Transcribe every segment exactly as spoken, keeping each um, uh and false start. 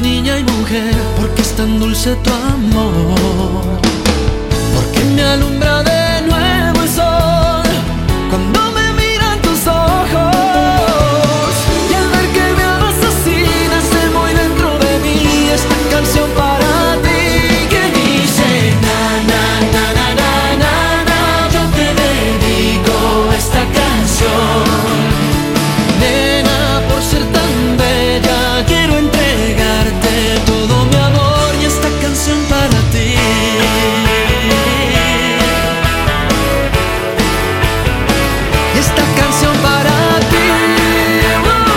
niña y mujer, porque es tan dulce tu amor, porque me alumbra de nuevo el sol cuando me miran tus ojos, y al ver que me amas así nace muy dentro de mí esta canción para ti que dice na na na na na na na. Yo te dedico esta canción, nena, por ser tan bella quiero entregarte todo mi amor y esta canción para ti. Y esta canción para ti. Oh, oh,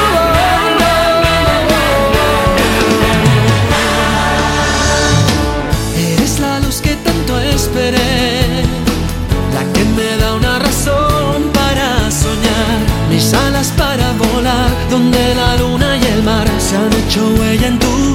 oh. Eres la luz que tanto esperé, la que me da una razón para soñar, mis alas para volar, donde la luna y el mar se han hecho huella en tu